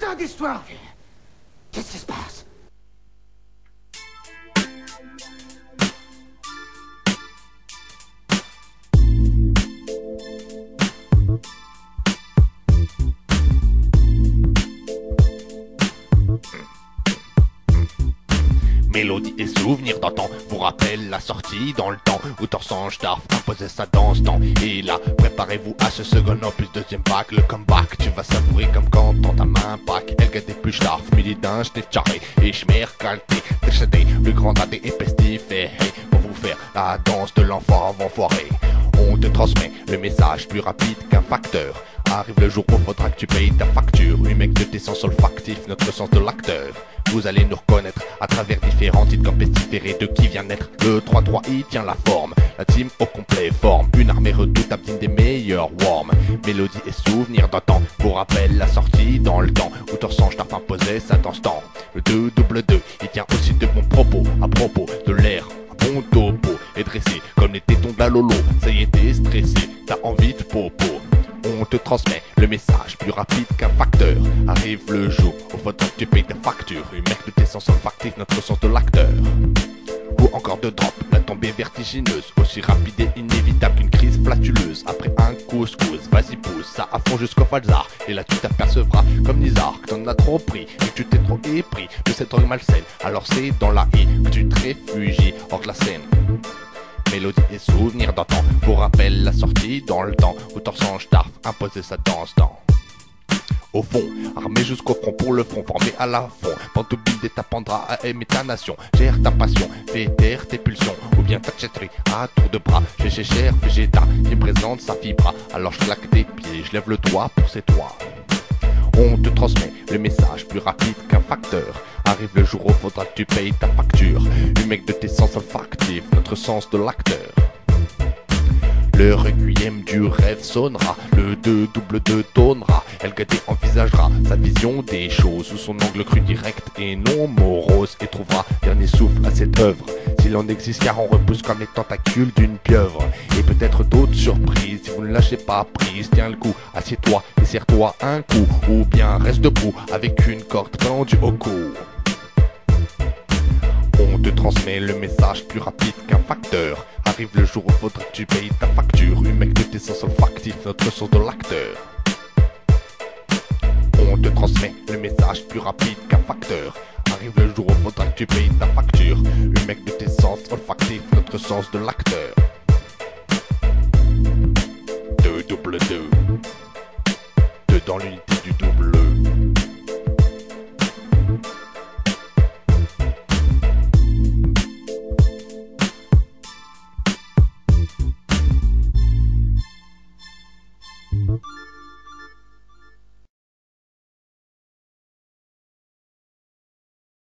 putain d'histoire, vieux. Qu'est-ce qui se passe? Mélodie et souvenirs d'antan vous rappellent la sortie dans le temps où Torsange Darf imposait sa danse dans. Et là, préparez-vous à ce second opus, deuxième bac, le comeback. Tu vas savourer comme quand dans ta main pack. Elga des plus Darf, midi d'un Stef Charé et Schmer Kalté, Trichadé, le grand dadé et pestif. Et hey, pour vous faire la danse de l'enfant avant foiré. On te transmet le message plus rapide qu'un facteur. Arrive le jour où faudra que tu payes ta facture. Oui mec de tes sens olfactifs, notre sens de l'acteur. Vous allez nous reconnaître à travers différents titres comme pestiférés de qui vient naître. Le 3-3 il tient la forme, la team au complet forme une armée redoutable digne des meilleurs worms. Mélodie et souvenirs d'antan vous rappellent la sortie dans le temps où Torsange Darf imposait sa danse temps. Le 2-2 il tient aussi de bons propos à propos de l'air. Bon topo est dressé comme les tétons de la Lolo. Ça y est t'es stressé, t'as envie de popo. On te transmet le message plus rapide qu'un facteur. Arrive le jour où faudra que tu payes ta facture. Une mec de tes sens olfactifs, notre sens de l'acteur. Ou encore de drop, la tombée vertigineuse, aussi rapide et inévitable qu'une crise flatuleuse. Après un couscous, vas-y pousse ça à fond jusqu'au falzar. Et là tu t'apercevras comme Nizar que t'en as trop pris et que tu t'es trop épris de cette drogue malsaine. Alors c'est dans la haie que tu te réfugies hors de la scène. Mélodie et souvenirs d'antan vous rappellent la sortie dans le temps où Torsange Darf imposait sa danse dans. Au fond, armé jusqu'au front pour le front, formé à la fond. Pantoufle et t'apprendras à aimer ta nation. Gère ta passion, fais taire tes pulsions. Ou bien t'achèterais à tour de bras. Chez cher Vegeta qui présente sa fibra. Alors je claque tes pieds, je lève le doigt pour c'est toi. On te transmet le message plus rapide qu'un facteur. Arrive le jour où faudra que tu payes ta facture. Une mec de tes sens olfactifs, notre sens de l'acteur. Le requiem du rêve sonnera, le 2-2 tonnera. LGD envisagera sa vision des choses sous son angle cru direct et non morose. Et trouvera dernier souffle à cette œuvre. S'il en existe car on repousse comme les tentacules d'une pieuvre. Et peut-être d'autres surprises si vous ne lâchez pas prise. Tiens le coup, assieds-toi et serre-toi un coup. Ou bien reste debout avec une corde pendue au cou. On te transmet le message plus rapide qu'un facteur. Arrive le jour où faudra que tu payes ta facture. Une mec de tes sens olfactifs, notre sens de l'acteur. On te transmet le message plus rapide qu'un facteur. Arrive le jour où faudra que tu payes ta facture. Une mec de tes sens olfactifs, notre sens de l'acteur. 2-2 2 dans l'unité du double.